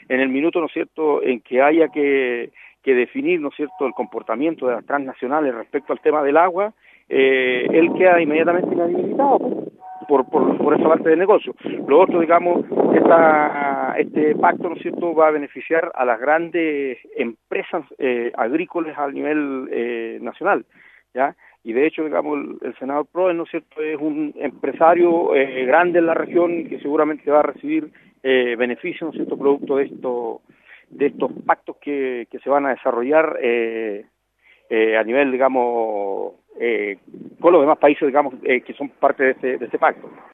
en el minuto, ¿no es cierto?, en que haya que definir, ¿no es cierto?, el comportamiento de las transnacionales respecto al tema del agua, él queda inmediatamente inhabilitado por esa parte del negocio. Lo otro, digamos, este pacto, ¿no es cierto?, va a beneficiar a las grandes empresas agrícolas a nivel nacional, ¿ya? Y de hecho, digamos, el senador Proes, ¿no es cierto?, es un empresario grande en la región y que seguramente va a recibir beneficios, ¿no es cierto?, producto de estos pactos que se van a desarrollar a nivel, digamos, con los demás países, digamos, que son parte de este pacto.